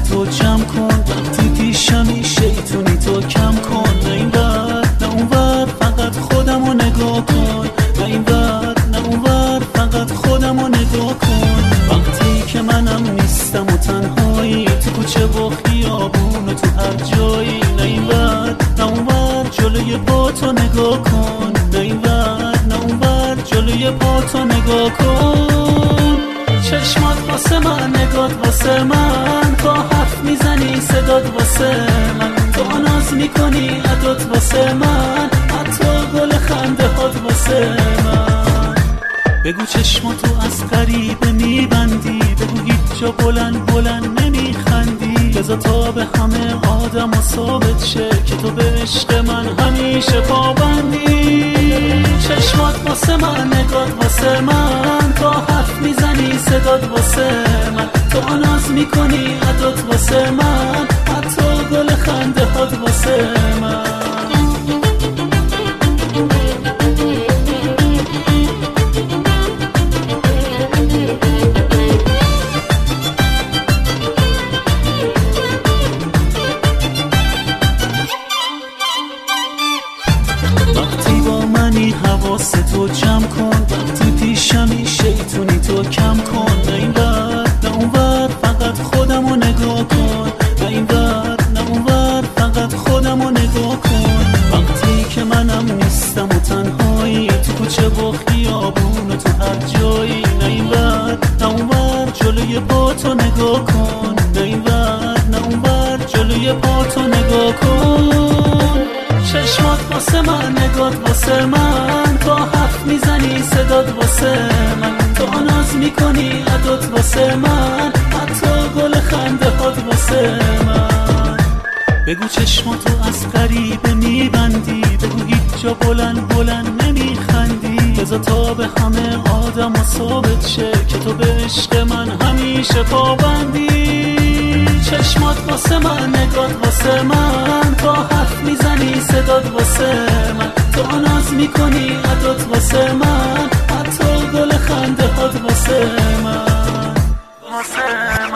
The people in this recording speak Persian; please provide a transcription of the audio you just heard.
تو جمع کن، وقتی پیشمی شیطونی تو کم کن. نه این ور نه اون ور فقط خودمو نگاه کن، نه این ور نه اون ور فقط خودمو نگاه کن. وقتی که منم نیستم و تنهایی، تو کوچه و خیابون و تو هر جایی. نه این ور نه اون ور جلوی پا تو نگاه کن، نه این ور نه اون ور جلوی پا تو نگاه کن. چشمات واسه من، نگات واسه من، تا حرف میزنی صدات واسه من، تو ناز میکنی عدات واسه من، حتی گل خنده هات واسه من. بگو چشماتو از غریبه میبندی، بگو هیچ جا بلند بلند نمیخندی، بذار تا به همه آدم و ثابت شه که تو به عشق من همیشه پابندی. چشمات واسه من، نگات واسه من، تا حرف میزنی صدات واسه من، تو ناز میکنی عدات واسه من، حتی گل خنده هات واسه من. وقتی با منی حواس تو جمع کن، وقتی پیشمی شیطونی تو کم کن. نه این ور نه اون ور فقط خودمو نگاه کن، نه این ور نه اون ور فقط خودمو نگاه کن. وقتی که منم نیستم و تنهایی، تو کوچه و خیابون و تو هر جایی. نه این ور نه اون ور جلوی پا تو نگاه کن، نه این ور نه اون ور جلوی پا تو نگاه کن. چشمات واسه من، نگات واسه من، تا حرف میزنی صدات واسه من، تو ناز میکنی عدات واسه من، حتی گل خنده هات واسه من. بگو چشماتو از غریبه میبندی، بگو هیچ جا بلند بلند نمیخندی، بذار تا به همه آدم و ثابت شه که تو به عشق من همیشه پابندی. چشمات واسه من، نگات واسه من، تا حرف میزنی صدات واسه من، تو ناز میکنی عدات واسه من، حتی گل خنده هات واسه من.